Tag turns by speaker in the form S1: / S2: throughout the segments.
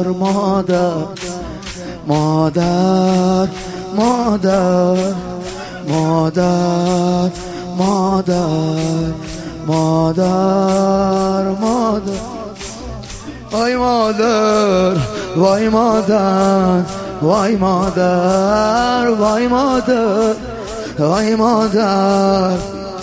S1: مادر مادر مادر مادر مادر مادر مادر وای مادر وای مادر وای مادر وای مادر وای مادر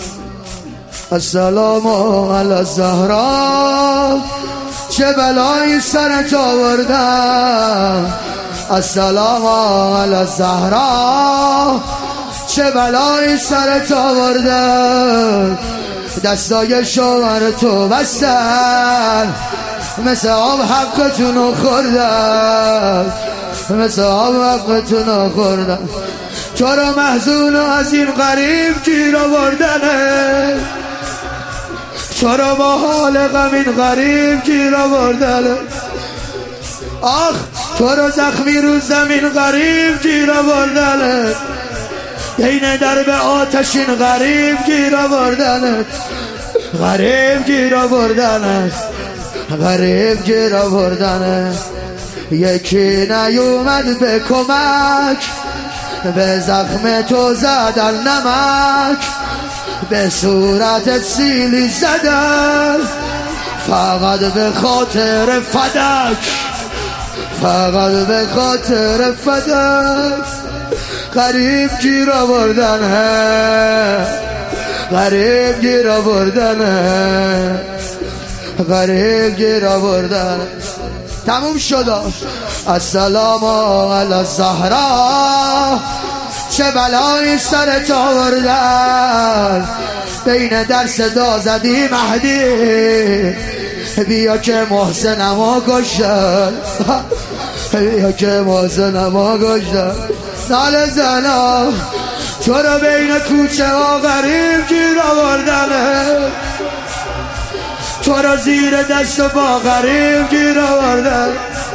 S1: السلام علی الزهرا چه بلایی سرت آوردم السلام علی الزهرا چه بلایی سرت آوردم دستای شوهر تو بستن مثل آب حقتونو خوردن مثل آب حقتونو خوردن تو رو محزون از این غریب گیر آوردنه تو رو با حال غم این غریب گیر آوردنه آخ تو رو زخمی رو زمین غریب گیر آوردنه بین درب آتشین غریب گیر آوردنه غریب گیر آوردنه غریب گیر آوردنه یکی نیومد به کمک به زخم تو زدن نمک به صورتت سیلی زدن فقط به خاطر فدک فقط به خاطر فدک غریب گیر آوردنه غریب گیر آوردنه غریب گیر آوردنه تموم شد السلام علی الزهرا چه بلایی سرت آوردن بین در صدا زدی مهدی بیا که محسنمو کشتن بیا که محسنمو کشتن نال زنا تو رو بین کوچه ها غریب گیر آوردنه تو رو زیر دست با غریب گیر آوردن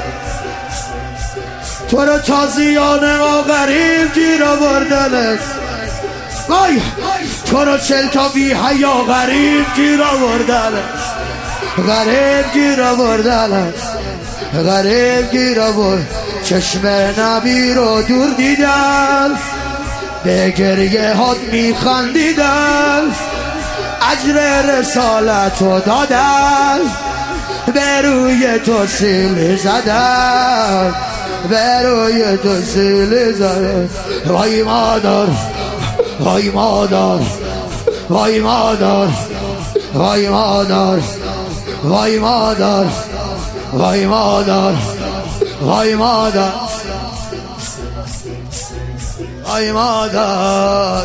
S1: تو رو تازیانه ما غریب گیر آوردن وای تو رو چل تا بی حیا غریب گیر آوردن غریب گیر آوردن غریب گیر آوردن چشم نبی رو دور دیدن به گریه هات میخندیدن اجر رسالت رو دادن به روی تو سیلی زدن به روی تو سیلی زدن وای مادر وای مادر وای مادر وای مادر وای مادر وای مادر وای مادر وای مادر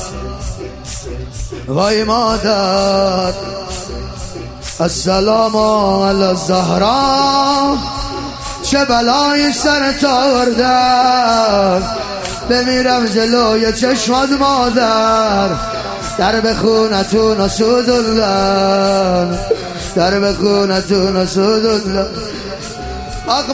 S1: وای مادر السلام علی الزهرا چه بلایی سرت آوردن بمیرم جلوی چشمات مادر در به خونتون سوزوندن در به خونتون سوزوندن آخ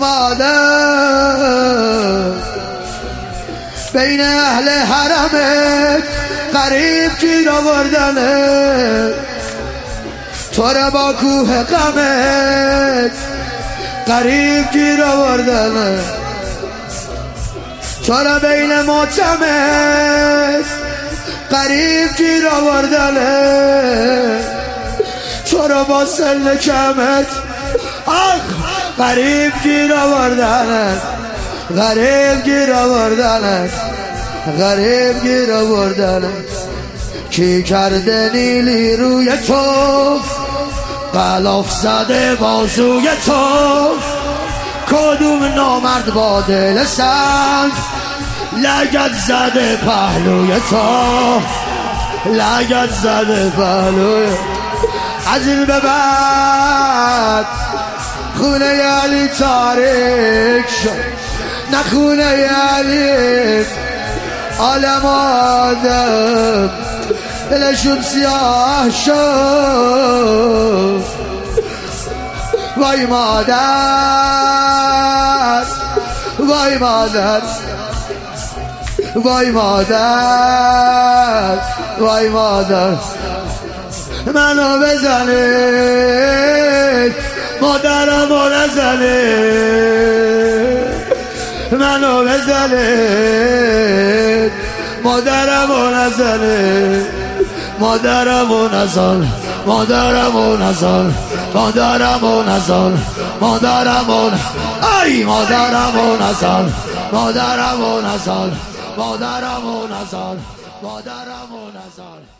S1: مادر بین اهل حرمت غریب گیر آوردنه تو رو با کوه غمت غریب گیر آوردنه تو رو بین ماتمت غریب گیر آوردنه تو رو با سل کمت آخ غریب گیر آوردنه غریب گیر آوردنه غریب گیر آوردنه کی کرده نیلی روی تو غلاف زده بازوی تو کدوم نامرد با دل سنگ لگد زده پهلوی تو لگد زده پهلوی از این به بعد خونه علی تاریک شد نه خونه علی عالم آدم دلشون سیاه شد وای مادر وای مادر وای مادر وای مادر منو بزنید مادرمو نزنید منو بزنه مادرمو نزنه مادرمو نزن مادرمو نزن مادرمو نزن مادرمو ای مادرمو نزن مادرمو نزن مادرمو نزن مادرمو نزن